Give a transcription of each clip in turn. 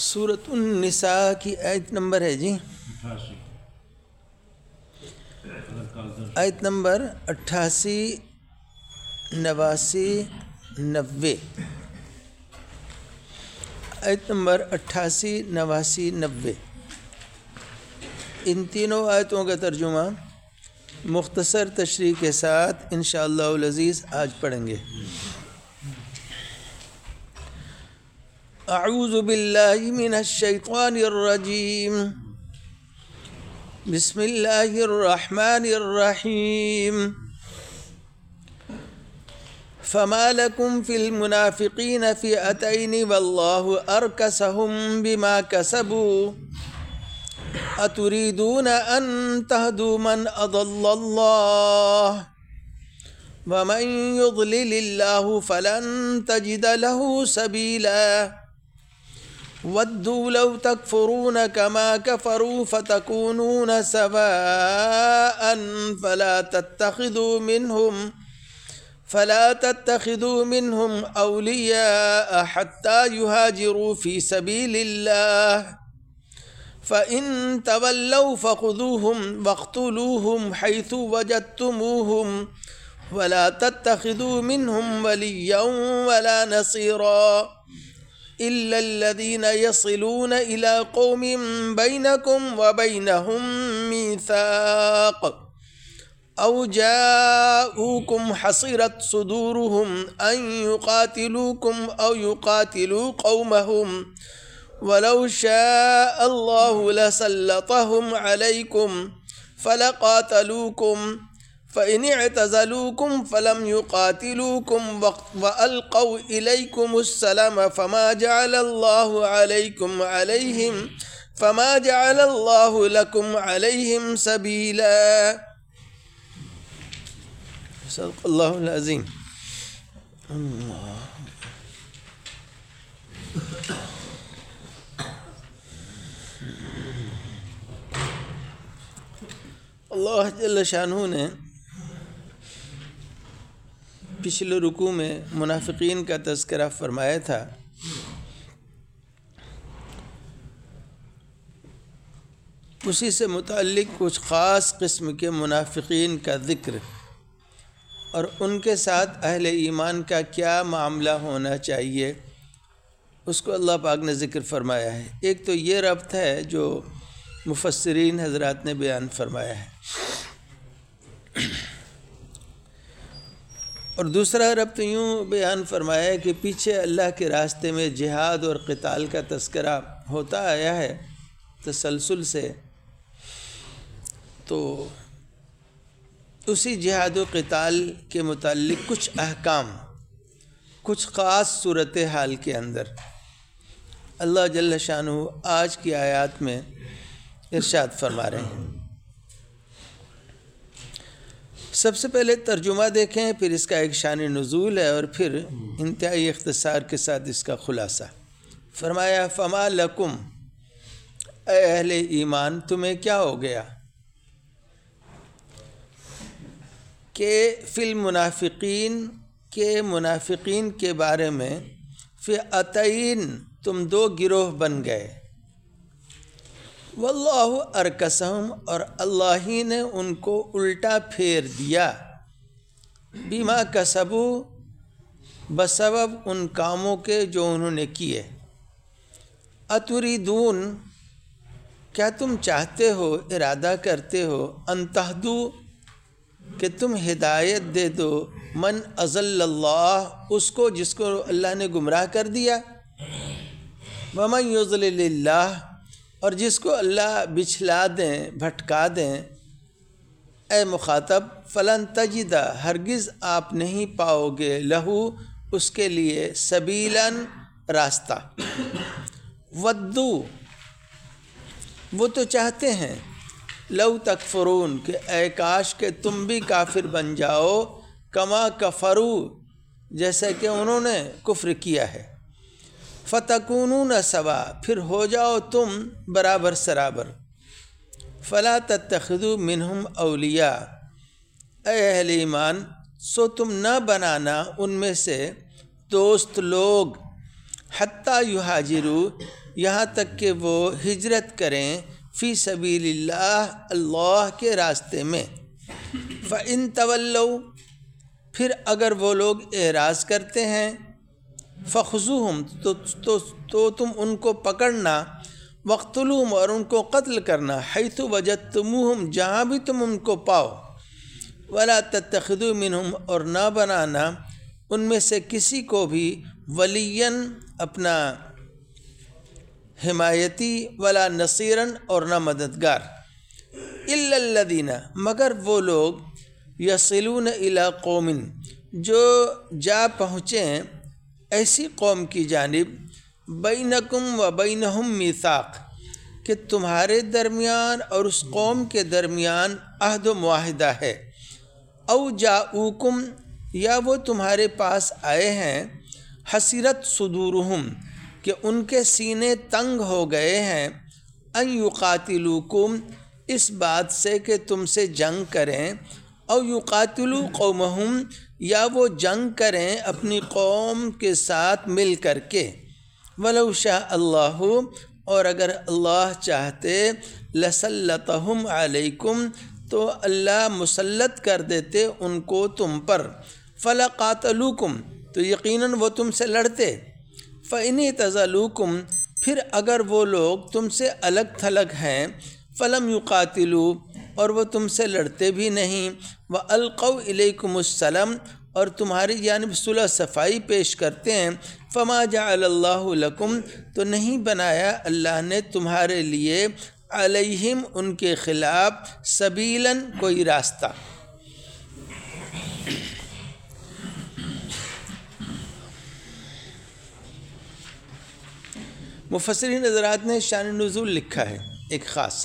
سورۃ النساء کی آیت نمبر ہے جی 88 آیت نمبر 88 89 90 آیت نمبر 88 89 90 ان تینوں آیتوں کا ترجمہ مختصر تشریح کے ساتھ انشاءاللہ العزیز آج پڑھیں گے۔ اعوذ باللہ من الشیطان الرجیم بسم اللہ الرحمن الرحیم فما لکم فی المنافقین فئتین واللہ ارکسہم بما کسبوا اتريدون ان تهدوا من اضل الله ومن يضلل الله فلن تجد له سبيلا ودوا لو تكفرون كما كفروا فتكونون سواء فلا تتخذوا منهم أولياء حتى يهاجروا في سبيل الله فَإِن تَوَلَّوْا فَخُذُوهُمْ وَاقْتُلُوهُمْ حَيْثُ وَجَدتُّمُوهُمْ وَلَا تَتَّخِذُوا مِنْهُمْ وَلِيًّا وَلَا نَصِيرًا إِلَّا الَّذِينَ يَصِلُونَ إِلَى قَوْمٍ بَيْنَكُمْ وَبَيْنَهُمْ مِيثَاقٌ أَوْ جَاءُوكُمْ حَصِرَتْ صُدُورُهُمْ أَن يُقَاتِلُوكُمْ أَوْ يُقَاتِلُوا قَوْمَهُمْ وَلَوْ شَاءَ اللَّهُ لَسَلَّطَهُمْ عَلَيْكُمْ فَلَقَاتَلُوكُمْ فَإِنِ اعْتَزَلُوكُمْ فَلَمْ يُقَاتِلُوكُمْ وَأَلْقَوْا إِلَيْكُمُ السَّلَامَ فَمَا جَعَلَ اللَّهُ لَكُمْ عَلَيْهِمْ سَبِيلًا صدق اللہ العظیم۔ اللہ جل شانہ نے پچھلے رکوع میں منافقین کا تذکرہ فرمایا تھا۔ اسی سے متعلق کچھ خاص قسم کے منافقین کا ذکر اور ان کے ساتھ اہل ایمان کا کیا معاملہ ہونا چاہیے اس کو اللہ پاک نے ذکر فرمایا ہے۔ ایک تو یہ ربط ہے جو مفسرین حضرات نے بیان فرمایا ہے، اور دوسرا ربط یوں بیان فرمایا ہے کہ پیچھے اللہ کے راستے میں جہاد اور قتال کا تذکرہ ہوتا آیا ہے تسلسل سے، تو اسی جہاد و قتال کے متعلق کچھ احکام کچھ خاص صورتحال کے اندر اللہ جل شانہ آج کی آیات میں ارشاد فرما رہے ہیں۔ سب سے پہلے ترجمہ دیکھیں، پھر اس کا ایک شان نزول ہے، اور پھر انتہائی اختصار کے ساتھ اس کا خلاصہ۔ فرمایا فما لکم، اے اہل ایمان تمہیں کیا ہو گیا کہ فی المنافقین کے منافقین کے بارے میں فئتین تم دو گروہ بن گئے، واللہ ارکسہم اور اللہ ہی نے ان کو الٹا پھیر دیا، بما کسبوا بسبب ان کاموں کے جو انہوں نے کیے، اتریدون کیا تم چاہتے ہو ارادہ کرتے ہو، ان تہدو کہ تم ہدایت دے دو، من اضل اللہ اس کو جس کو اللہ نے گمراہ کر دیا، ومن یضلل اللہ اور جس کو اللہ بچھلا دیں بھٹکا دیں، اے مخاطب فلن تجدہ ہرگز آپ نہیں پاؤ گے لہو اس کے لیے سبیلاً راستہ، ودو وہ تو چاہتے ہیں، لو تکفرون کہ اے کاش کہ تم بھی کافر بن جاؤ، کما کفرو جیسے کہ انہوں نے کفر کیا ہے، فتکونون سوا پھر ہو جاؤ تم برابر سرابر، فلا تتخذوا منہم اولیاء اے اہل ایمان سو تم نہ بنانا ان میں سے دوست لوگ، حتیٰ یہاجروا یہاں تک کہ وہ ہجرت کریں فی سبیل اللہ، اللہ کے راستے میں۔ فَإِن تَوَلَّوْا، پھر اگر وہ لوگ اعراض کرتے ہیں، فَخُذُوهُمْ، تو تم ان کو پکڑنا، وَاقْتُلُوهُمْ، اور ان کو قتل کرنا، حَيْثُ وَجَدْتُمُوهُمْ، جہاں بھی تم ان کو پاؤ، وَلَا تَتَّخِذُوا مِنْهُمْ، اور نہ بنانا ان میں سے کسی کو بھی ولیًّا، اپنا حمایتی، ولا نصیراً، اور نہ مددگار، الا الذین، مگر وہ لوگ، یصلون الی قوم، جو جا پہنچیں ایسی قوم کی جانب، بینکم و بینہم میثاق، کہ تمہارے درمیان اور اس قوم کے درمیان عہد و معاہدہ ہے، او جاؤکم، یا وہ تمہارے پاس آئے ہیں، حسرت صدورہم، کہ ان کے سینے تنگ ہو گئے ہیں، ان یقاتلوکم، اس بات سے کہ تم سے جنگ کریں، او یقاتلو قومہم، یا وہ جنگ کریں اپنی قوم کے ساتھ مل کر کے، ولو شاء اللہ، اور اگر اللہ چاہتے، لسلطہم علیکم، تو اللہ مسلط کر دیتے ان کو تم پر، فلقاتلوکم، تو یقیناً وہ تم سے لڑتے، فَإِنِ اعْتَزَلُوكُمْ، پھر اگر وہ لوگ تم سے الگ تھلگ ہیں، فَلَمْ يُقَاتِلُوا، اور وہ تم سے لڑتے بھی نہیں، وَأَلْقَوْا إِلَيْكُمُ السَّلَامَ، اور تمہاری جانب صلح صفائی پیش کرتے ہیں، فَمَا جَعَلَ اللَّهُ لَكُمْ، تو نہیں بنایا اللہ نے تمہارے لیے، علیہم، ان کے خلاف، سبیلاً، کوئی راستہ۔ مفسرین حضرات نے شان نزول لکھا ہے ایک خاص،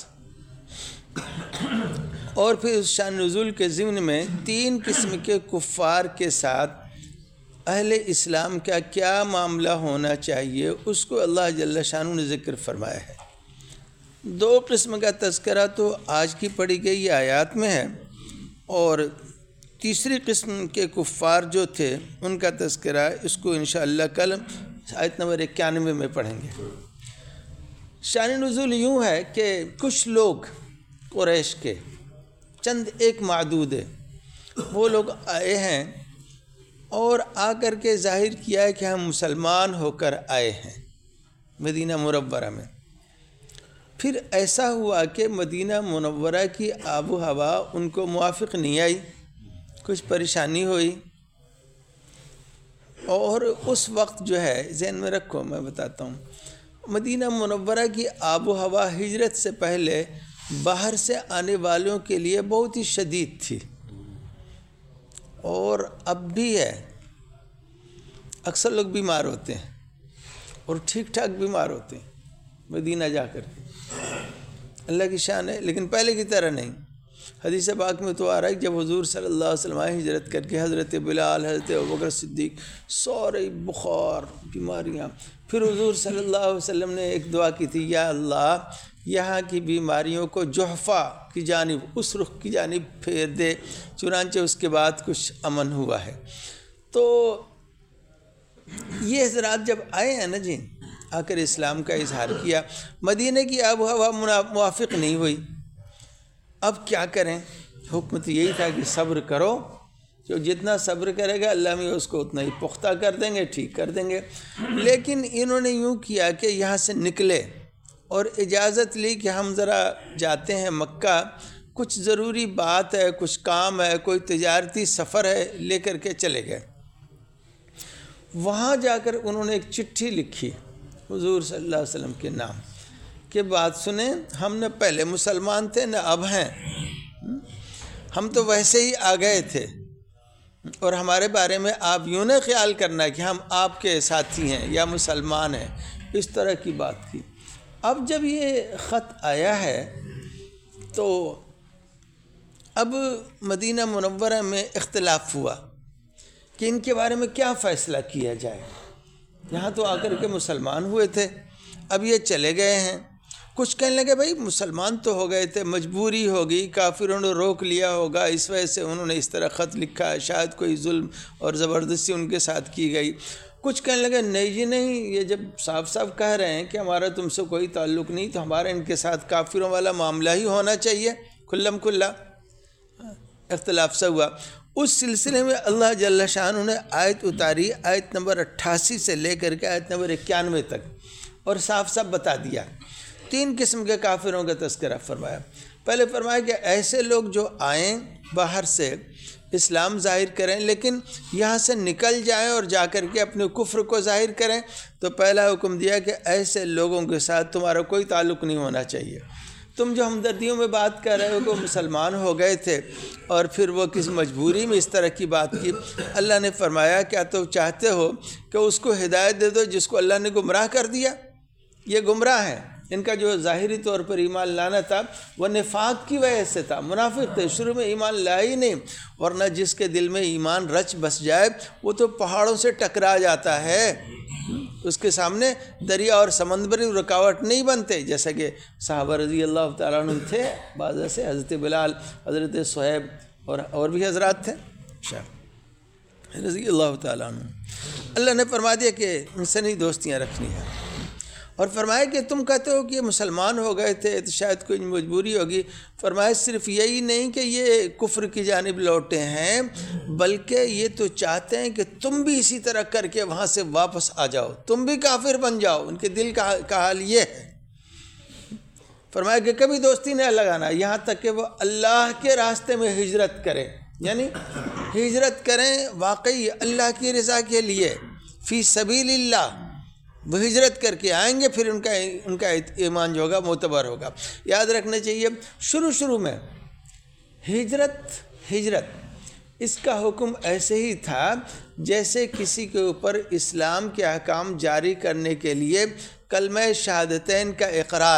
اور پھر اس شان نزول کے ضمن میں 3 قسم کے کفار کے ساتھ اہل اسلام کا کیا معاملہ ہونا چاہیے، اس کو اللہ جل شانہ نے ذکر فرمایا ہے۔ 2 قسم کا تذکرہ تو آج کی پڑھی گئی آیات میں ہے، اور تیسری قسم کے کفار جو تھے ان کا تذکرہ اس کو انشاءاللہ کل آیت نمبر 91 میں پڑھیں گے۔ شان نزول یوں ہے کہ کچھ لوگ قریش کے، چند ایک معدود ہے، وہ لوگ آئے ہیں اور آ کر کے ظاہر کیا ہے کہ ہم مسلمان ہو کر آئے ہیں مدینہ منورہ میں۔ پھر ایسا ہوا کہ مدینہ منورہ کی آب و ہوا ان کو موافق نہیں آئی، کچھ پریشانی ہوئی، اور اس وقت جو ہے ذہن میں رکھو، میں بتاتا ہوں، مدینہ منورہ کی آب و ہوا ہجرت سے پہلے باہر سے آنے والوں کے لیے بہت ہی شدید تھی، اور اب بھی ہے، اکثر لوگ بیمار ہوتے ہیں اور ٹھیک ٹھاک بیمار ہوتے ہیں مدینہ جا کر کے، اللہ کی شان ہے، لیکن پہلے کی طرح نہیں۔ حدیث پاک میں تو آ رہا ہے کہ جب حضور صلی اللہ علیہ وسلم ہجرت کر کے، حضرت بلال، حضرت ابوبکر صدیق، سارے بخار، بیماریاں، پھر حضور صلی اللہ علیہ وسلم نے ایک دعا کی تھی، یا اللہ یہاں کی بیماریوں کو جحفہ کی جانب، اس رخ کی جانب پھیر دے، چنانچہ اس کے بعد کچھ امن ہوا ہے۔ تو یہ حضرات جب آئے ہیں نا جی، آ کر اسلام کا اظہار کیا، مدینہ کی آب و ہوا موافق نہیں ہوئی، اب کیا کریں؟ حکم تو یہی تھا کہ صبر کرو، جو جتنا صبر کرے گا اللہ میں اس کو اتنا ہی پختہ کر دیں گے، ٹھیک کر دیں گے۔ لیکن انہوں نے یوں کیا کہ یہاں سے نکلے اور اجازت لی کہ ہم ذرا جاتے ہیں مکہ، کچھ ضروری بات ہے، کچھ کام ہے، کوئی تجارتی سفر ہے، لے کر کے چلے گئے۔ وہاں جا کر انہوں نے ایک چٹھی لکھی حضور صلی اللہ علیہ وسلم کے نام کہ بات سنیں، ہم نہ پہلے مسلمان تھے نہ اب ہیں، ہم تو ویسے ہی آ گئے تھے، اور ہمارے بارے میں آپ یوں نہ خیال کرنا کہ ہم آپ کے ساتھی ہیں یا مسلمان ہیں، اس طرح کی بات تھی۔ اب جب یہ خط آیا ہے تو اب مدینہ منورہ میں اختلاف ہوا کہ ان کے بارے میں کیا فیصلہ کیا جائے۔ یہاں تو آ کر کے مسلمان ہوئے تھے، اب یہ چلے گئے ہیں۔ کچھ کہنے لگے بھائی مسلمان تو ہو گئے تھے، مجبوری ہوگی، کافروں نے روک لیا ہوگا، اس وجہ سے انہوں نے اس طرح خط لکھا، شاید کوئی ظلم اور زبردستی ان کے ساتھ کی گئی۔ کچھ کہنے لگے نہیں جی نہیں، یہ جب صاف صاف کہہ رہے ہیں کہ ہمارا تم سے کوئی تعلق نہیں، تو ہمارا ان کے ساتھ کافروں والا معاملہ ہی ہونا چاہیے کھلم کھلا۔ اختلاف سا ہوا۔ اس سلسلے میں اللہ جل شانہ نے آیت اتاری، آیت نمبر 88 سے لے کر کے آیت نمبر 91 تک، اور صاف صاف بتا دیا۔ 3 قسم کے کافروں کا تذکرہ فرمایا۔ پہلے فرمایا کہ ایسے لوگ جو آئیں باہر سے اسلام ظاہر کریں لیکن یہاں سے نکل جائیں اور جا کر کے اپنے کفر کو ظاہر کریں، تو پہلا حکم دیا کہ ایسے لوگوں کے ساتھ تمہارا کوئی تعلق نہیں ہونا چاہیے۔ تم جو ہمدردیوں میں بات کر رہے ہو کہ مسلمان ہو گئے تھے اور پھر وہ کسی مجبوری میں اس طرح کی بات کی، اللہ نے فرمایا کیا تو چاہتے ہو کہ اس کو ہدایت دے دو جس کو اللہ نے گمراہ کر دیا؟ یہ گمراہ ہیں۔ ان کا جو ظاہری طور پر ایمان لانا تھا وہ نفاق کی وجہ سے تھا، منافق تھے، شروع میں ایمان لایا ہی نہیں، ورنہ جس کے دل میں ایمان رچ بس جائے وہ تو پہاڑوں سے ٹکرا جاتا ہے، اس کے سامنے دریا اور سمندری رکاوٹ نہیں بنتے، جیسا کہ صحابہ رضی اللہ تعالیٰ عنہ تھے، بعض سے حضرت بلال، حضرت صہیب اور بھی حضرات تھے رضی اللہ تعالیٰ عنہ۔ اللہ نے فرما دیا کہ ان سے نہیں دوستیاں رکھنی ہیں، اور فرمایا کہ تم کہتے ہو کہ یہ مسلمان ہو گئے تھے تو شاید کوئی مجبوری ہوگی۔ فرمایا صرف یہی نہیں کہ یہ کفر کی جانب لوٹے ہیں، بلکہ یہ تو چاہتے ہیں کہ تم بھی اسی طرح کر کے وہاں سے واپس آ جاؤ، تم بھی کافر بن جاؤ۔ ان کے دل کا حال یہ ہے۔ فرمایا کہ کبھی دوستی نہ لگانا یہاں تک کہ وہ اللہ کے راستے میں ہجرت کریں، یعنی ہجرت کریں واقعی اللہ کی رضا کے لیے، فی سبیل اللہ، وہ ہجرت کر کے آئیں گے، پھر ان کا ایمان جو ہوگا معتبر ہوگا۔ یاد رکھنا چاہیے شروع میں ہجرت اس کا حکم ایسے ہی تھا جیسے کسی کے اوپر اسلام کے احکام جاری کرنے کے لیے کلمہ شہادتین کا اقرار۔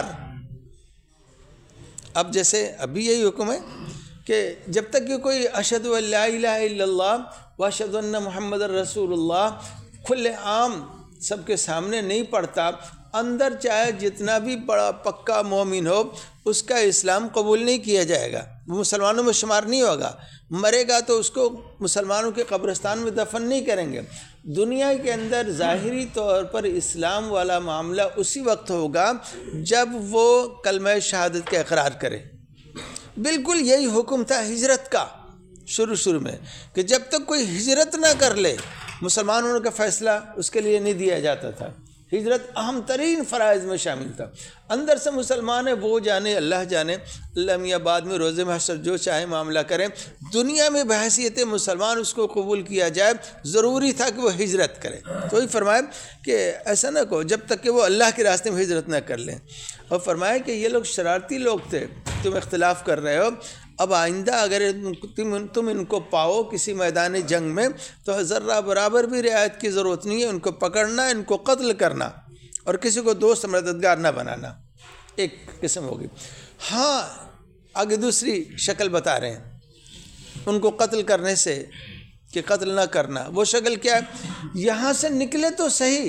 اب جیسے ابھی یہی حکم ہے کہ جب تک کہ کوئی اشہد ان لا الہ الا اللہ و اشہد ان محمد رسول اللہ کھلے عام سب کے سامنے نہیں پڑھتا، اندر چاہے جتنا بھی بڑا پکا مومن ہو اس کا اسلام قبول نہیں کیا جائے گا، وہ مسلمانوں میں شمار نہیں ہوگا، مرے گا تو اس کو مسلمانوں کے قبرستان میں دفن نہیں کریں گے۔ دنیا کے اندر ظاہری طور پر اسلام والا معاملہ اسی وقت ہوگا جب وہ کلمہ شہادت کا اقرار کرے۔ بالکل یہی حکم تھا ہجرت کا شروع میں، کہ جب تک کوئی ہجرت نہ کر لے مسلمان ہونے کا فیصلہ اس کے لیے نہیں دیا جاتا تھا۔ ہجرت اہم ترین فرائض میں شامل تھا۔ اندر سے مسلمان ہے وہ جانے، اللہ جانے، اللہ میاں بعد میں روز محشر جو چاہے معاملہ کریں، دنیا میں بحیثیت مسلمان اس کو قبول کیا جائے، ضروری تھا کہ وہ ہجرت کرے۔ تو ہی فرمایا کہ ایسا نہ کہو جب تک کہ وہ اللہ کے راستے میں ہجرت نہ کر لیں، اور فرمایا کہ یہ لوگ شرارتی لوگ تھے، تم اختلاف کر رہے ہو، اب آئندہ اگر تم ان کو پاؤ کسی میدان جنگ میں تو ذرہ برابر بھی رعایت کی ضرورت نہیں ہے، ان کو پکڑنا، ان کو قتل کرنا، اور کسی کو دوست مددگار نہ بنانا۔ ایک قسم ہوگی۔ ہاں آگے دوسری شکل بتا رہے ہیں ان کو قتل کرنے سے، کہ قتل نہ کرنا۔ وہ شکل کیا ہے؟ یہاں سے نکلے تو صحیح،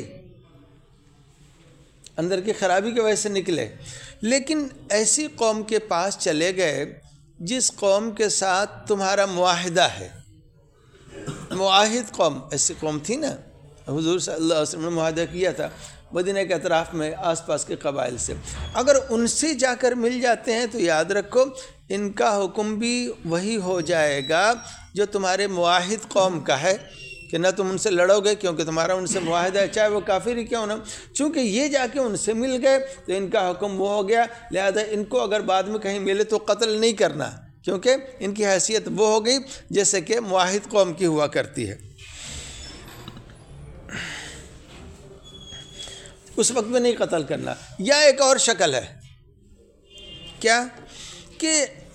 اندر کی خرابی کی وجہ سے نکلے، لیکن ایسی قوم کے پاس چلے گئے جس قوم کے ساتھ تمہارا معاہدہ ہے۔ معاہد قوم، ایسی قوم تھی نا، حضور صلی اللہ علیہ وسلم نے معاہدہ کیا تھا مدینہ کے اطراف میں آس پاس کے قبائل سے، اگر ان سے جا کر مل جاتے ہیں تو یاد رکھو ان کا حکم بھی وہی ہو جائے گا جو تمہارے معاہد قوم کا ہے، کہ نہ تم ان سے لڑو گے کیونکہ تمہارا ان سے معاہدہ ہے، چاہے وہ کافر ہی کیوں نہ۔ چونکہ یہ جا کے ان سے مل گئے تو ان کا حکم وہ ہو گیا، لہذا ان کو اگر بعد میں کہیں ملے تو قتل نہیں کرنا، کیونکہ ان کی حیثیت وہ ہو گئی جیسے کہ معاہد قوم کی ہوا کرتی ہے۔ اس وقت میں نہیں قتل کرنا۔ یا ایک اور شکل ہے، کیا کہ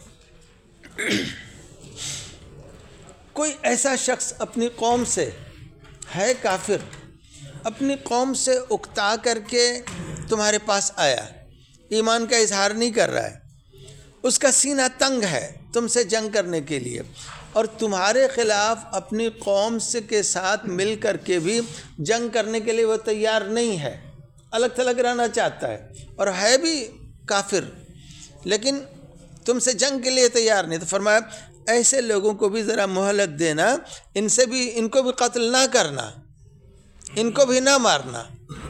کوئی ایسا شخص اپنی قوم سے ہے کافر، اپنی قوم سے اکتا کر کے تمہارے پاس آیا، ایمان کا اظہار نہیں کر رہا ہے، اس کا سینہ تنگ ہے تم سے جنگ کرنے کے لیے، اور تمہارے خلاف اپنی قوم سے کے ساتھ مل کر کے بھی جنگ کرنے کے لیے وہ تیار نہیں ہے، الگ تھلگ رہنا چاہتا ہے اور ہے بھی کافر، لیکن تم سے جنگ کے لیے تیار نہیں۔ تو فرمایا ایسے لوگوں کو بھی ذرا مہلت دینا، ان کو بھی قتل نہ کرنا، ان کو بھی نہ مارنا۔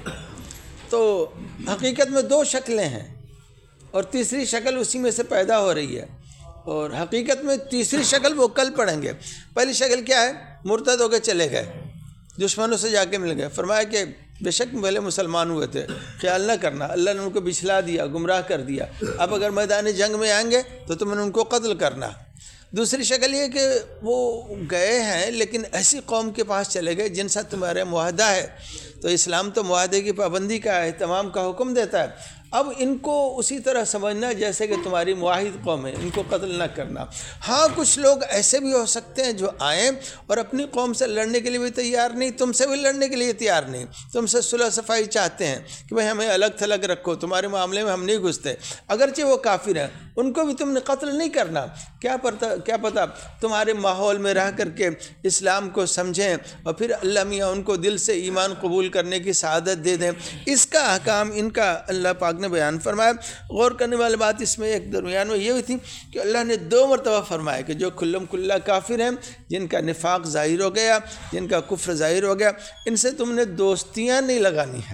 تو حقیقت میں دو شکلیں ہیں اور تیسری شکل اسی میں سے پیدا ہو رہی ہے، اور حقیقت میں تیسری شکل وہ کل پڑھیں گے۔ پہلی شکل کیا ہے؟ مرتد ہو کے چلے گئے، دشمنوں سے جا کے مل گئے۔ فرمایا کہ بے شک پہلے مسلمان ہوئے تھے، خیال نہ کرنا، اللہ نے ان کو بچھلا دیا، گمراہ کر دیا، اب اگر میدان جنگ میں آئیں گے تو تم نے ان کو قتل کرنا۔ دوسری شکل یہ کہ وہ گئے ہیں لیکن ایسی قوم کے پاس چلے گئے جن سے تمہارا معاہدہ ہے، تو اسلام تو معاہدے کی پابندی کا اہتمام کا حکم دیتا ہے۔ اب ان کو اسی طرح سمجھنا جیسے کہ تمہاری معاہد قوم ہے، ان کو قتل نہ کرنا۔ ہاں کچھ لوگ ایسے بھی ہو سکتے ہیں جو آئیں اور اپنی قوم سے لڑنے کے لیے بھی تیار نہیں، تم سے بھی لڑنے کے لیے تیار نہیں، تم سے صلح صفائی چاہتے ہیں کہ بھائی ہمیں الگ تھلگ رکھو، تمہارے معاملے میں ہم نہیں گھستے، اگرچہ وہ کافر ہیں، ان کو بھی تم نے قتل نہیں کرنا۔ کیا پتہ تمہارے ماحول میں رہ کر کے اسلام کو سمجھیں اور پھر اللہ میاں ان کو دل سے ایمان قبول کرنے کی سعادت دے دیں۔ اس کا احکام ان کا اللہ پاک نے بیان فرمایا۔ غور کرنے والی بات اس میں ایک درمیان میں یہ ہوئی تھی کہ اللہ نے 2 مرتبہ فرمایا کہ جو کھلم کھلا کافر ہیں، جن کا نفاق ظاہر ہو گیا، جن کا کفر ظاہر ہو گیا، ان سے تم نے دوستیاں نہیں لگانی ہیں،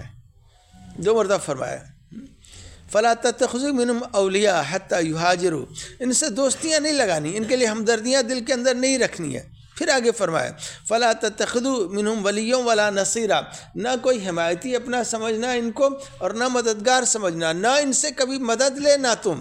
2 مرتبہ فرمایا۔ فلا تتخذوا منهم اولیاء حتی یہاجروا، ان سے دوستیاں نہیں لگانی، ان کے لیے ہمدردیاں دل کے اندر نہیں رکھنی ہے۔ پھر آگے فرمایا فلا تتخذوا منهم ولیا ولا نصیرا، نہ کوئی حمایتی اپنا سمجھنا ان کو اور نہ مددگار سمجھنا، نہ ان سے کبھی مدد لے نہ تم۔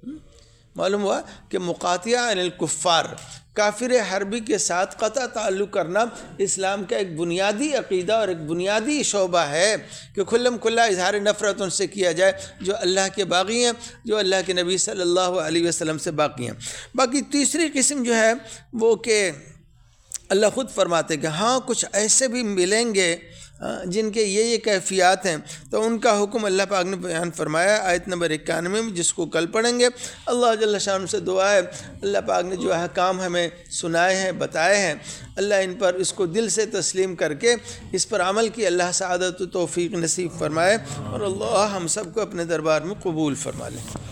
معلوم ہوا کہ مقاطعہ عن الکفار، کافر حربی کے ساتھ قطع تعلق کرنا اسلام کا ایک بنیادی عقیدہ اور ایک بنیادی شعبہ ہے کہ کھلم کھلا اظہار نفرت ان سے کیا جائے جو اللہ کے باغی ہیں، جو اللہ کے نبی صلی اللہ علیہ وسلم سے باقی ہیں۔ باقی تیسری قسم جو ہے وہ کہ اللہ خود فرماتے کہ ہاں کچھ ایسے بھی ملیں گے جن کے یہ کیفیات ہیں، تو ان کا حکم اللہ پاک نے بیان فرمایا آیت نمبر 91 میں، جس کو کل پڑھیں گے۔ اللہ جل شانہ سے دعا ہے اللہ پاک نے جو احکام ہمیں سنائے ہیں، بتائے ہیں، اللہ ان پر اس کو دل سے تسلیم کر کے اس پر عمل کی اللہ سعادت و توفیق نصیب فرمائے، اور اللہ ہم سب کو اپنے دربار میں قبول فرما لے۔